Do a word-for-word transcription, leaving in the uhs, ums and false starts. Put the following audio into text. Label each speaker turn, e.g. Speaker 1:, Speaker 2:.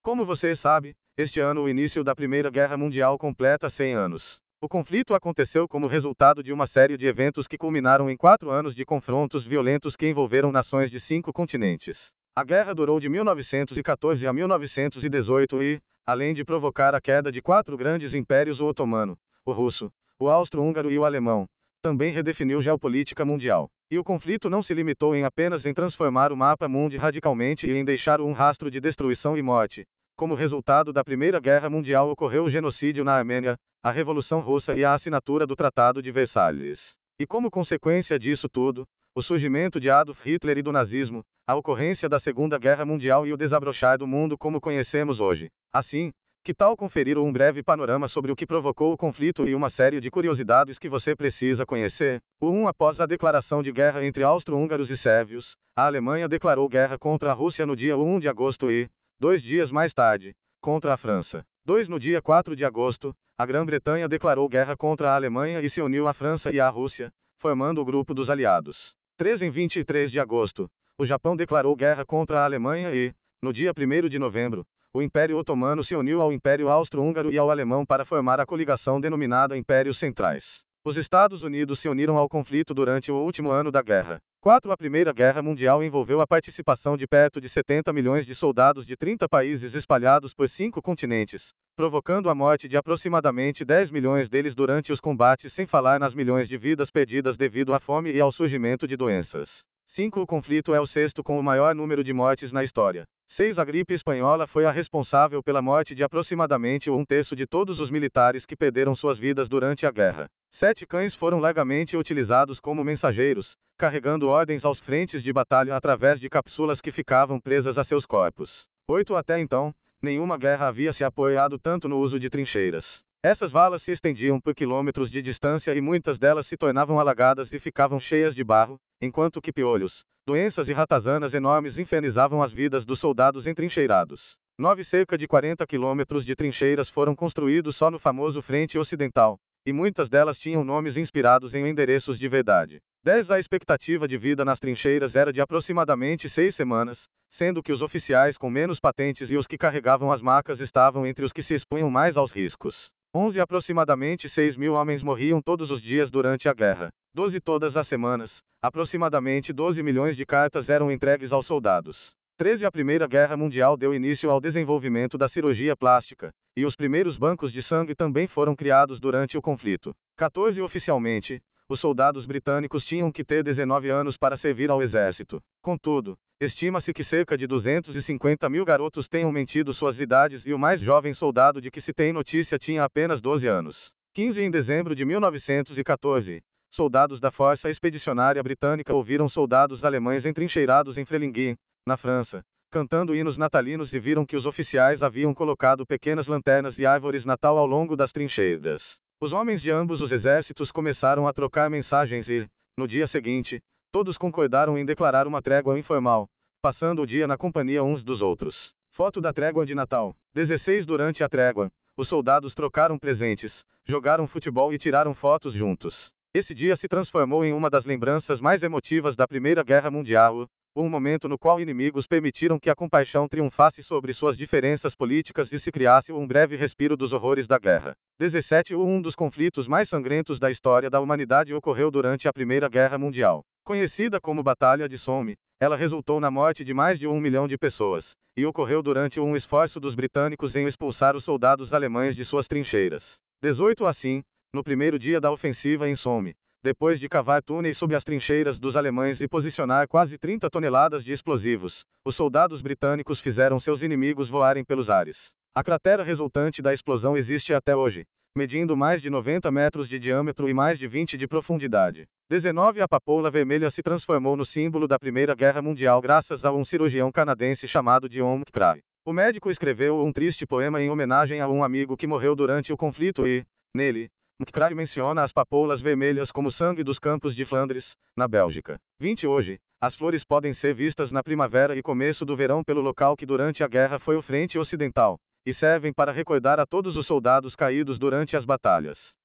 Speaker 1: Como você sabe, este ano o início da Primeira Guerra Mundial completa cem anos. O conflito aconteceu como resultado de uma série de eventos que culminaram em quatro anos de confrontos violentos que envolveram nações de cinco continentes. A guerra durou de mil novecentos e quatorze a mil novecentos e dezoito e, além de provocar a queda de quatro grandes impérios, o otomano, o russo, o austro-húngaro e o alemão, também redefiniu geopolítica mundial. E o conflito não se limitou em apenas em transformar o mapa mundi radicalmente e em deixar um rastro de destruição e morte. Como resultado da Primeira Guerra Mundial ocorreu o genocídio na Armênia, a Revolução Russa e a assinatura do Tratado de Versalhes. E como consequência disso tudo, o surgimento de Adolf Hitler e do nazismo, a ocorrência da Segunda Guerra Mundial e o desabrochar do mundo como conhecemos hoje. Assim, que tal conferir um breve panorama sobre o que provocou o conflito e uma série de curiosidades que você precisa conhecer? O um Após a declaração de guerra entre austro-húngaros e sérvios, a Alemanha declarou guerra contra a Rússia no dia um de agosto e, dois dias mais tarde, contra a França. dois No dia quatro de agosto, a Grã-Bretanha declarou guerra contra a Alemanha e se uniu à França e à Rússia, formando o Grupo dos Aliados. três Em vinte e três de agosto, o Japão declarou guerra contra a Alemanha e, no dia primeiro de novembro, o Império Otomano se uniu ao Império Austro-Húngaro e ao Alemão para formar a coligação denominada Impérios Centrais. Os Estados Unidos se uniram ao conflito durante o último ano da guerra. quatro A Primeira Guerra Mundial envolveu a participação de perto de setenta milhões de soldados de trinta países espalhados por cinco continentes, provocando a morte de aproximadamente dez milhões deles durante os combates, sem falar nas milhões de vidas perdidas devido à fome e ao surgimento de doenças. cinco O conflito é o sexto com o maior número de mortes na história. seis A gripe espanhola foi a responsável pela morte de aproximadamente um terço de todos os militares que perderam suas vidas durante a guerra. Sete Cães foram largamente utilizados como mensageiros, carregando ordens aos frentes de batalha através de cápsulas que ficavam presas a seus corpos. oito Até então, nenhuma guerra havia se apoiado tanto no uso de trincheiras. Essas valas se estendiam por quilômetros de distância e muitas delas se tornavam alagadas e ficavam cheias de barro, enquanto que piolhos, doenças e ratazanas enormes infernizavam as vidas dos soldados entrincheirados. nove Cerca de quarenta quilômetros de trincheiras foram construídos só no famoso Frente Ocidental, e muitas delas tinham nomes inspirados em endereços de verdade. dez A expectativa de vida nas trincheiras era de aproximadamente seis semanas, sendo que os oficiais com menos patentes e os que carregavam as macas estavam entre os que se expunham mais aos riscos. onze Aproximadamente seis mil homens morriam todos os dias durante a guerra. doze Todas as semanas, aproximadamente doze milhões de cartas eram entregues aos soldados. treze A Primeira Guerra Mundial deu início ao desenvolvimento da cirurgia plástica, e os primeiros bancos de sangue também foram criados durante o conflito. quatorze Oficialmente, os soldados britânicos tinham que ter dezenove anos para servir ao exército. Contudo, estima-se que cerca de duzentos e cinquenta mil garotos tenham mentido suas idades e o mais jovem soldado de que se tem notícia tinha apenas doze anos. quinze Em dezembro de mil novecentos e quatorze, soldados da Força Expedicionária Britânica ouviram soldados alemães entrincheirados em Frelinghien, na França, cantando hinos natalinos e viram que os oficiais haviam colocado pequenas lanternas e árvores Natal ao longo das trincheiras. Os homens de ambos os exércitos começaram a trocar mensagens e, no dia seguinte, todos concordaram em declarar uma trégua informal, passando o dia na companhia uns dos outros. Foto da trégua de Natal. dezesseis Durante a trégua, os soldados trocaram presentes, jogaram futebol e tiraram fotos juntos. Esse dia se transformou em uma das lembranças mais emotivas da Primeira Guerra Mundial, um momento no qual inimigos permitiram que a compaixão triunfasse sobre suas diferenças políticas e se criasse um breve respiro dos horrores da guerra. dezessete Um dos conflitos mais sangrentos da história da humanidade ocorreu durante a Primeira Guerra Mundial. Conhecida como Batalha de Somme, ela resultou na morte de mais de um milhão de pessoas, e ocorreu durante um esforço dos britânicos em expulsar os soldados alemães de suas trincheiras. dezoito Assim, no primeiro dia da ofensiva em Somme, depois de cavar túneis sob as trincheiras dos alemães e posicionar quase trinta toneladas de explosivos, os soldados britânicos fizeram seus inimigos voarem pelos ares. A cratera resultante da explosão existe até hoje, medindo mais de noventa metros de diâmetro e mais de vinte de profundidade. dezenove A papoula vermelha se transformou no símbolo da Primeira Guerra Mundial graças a um cirurgião canadense chamado John McCrae. O médico escreveu um triste poema em homenagem a um amigo que morreu durante o conflito e, nele, McCrae menciona as papoulas vermelhas como sangue dos campos de Flandres, na Bélgica. vinte Hoje, as flores podem ser vistas na primavera e começo do verão pelo local que durante a guerra foi o Frente Ocidental, e servem para recordar a todos os soldados caídos durante as batalhas.